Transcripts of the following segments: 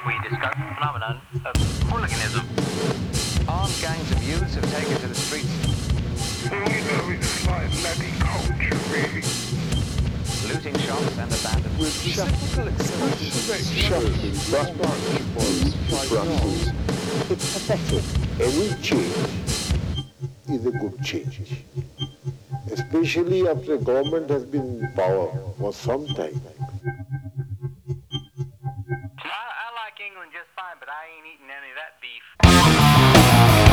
we discuss the phenomenon of hooliganism. Armed gangs of youths have taken to the streets. All you know is like bloody culture, really. Looting shops and abandoned. With reciprocal acceptance shocking transparency forms Brussels. It's pathetic. Any change is a good change. Especially after a government has been in power for some time. I like England just fine, but I ain't eating any of that beef.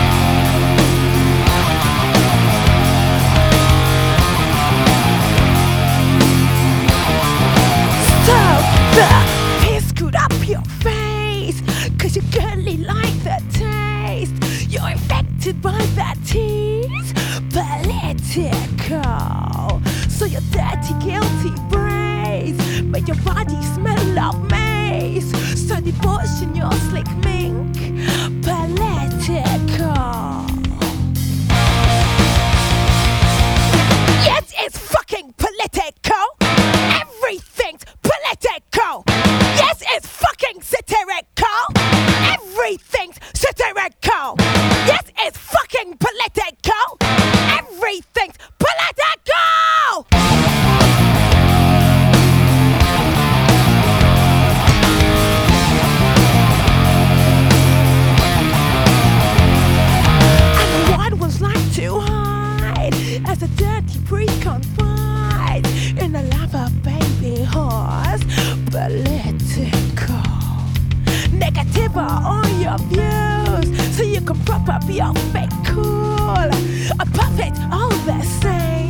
Stop the piss screwed up your face, 'cause you girly like that taste. You're infected by that tease, political. So your dirty, guilty brains make your body smell of mace. So devotion your slick mink, political. Yes, it's fucking political. Everything's political. Yes, it's fucking satirical. Everything's satirical. Yes, it's fucking political. Everything's political. And the wide ones like to hide as a dirty priest confide in a lover baby horse. Political. Negative are all your views, so you can prop up your fake cool. A puppet all the same.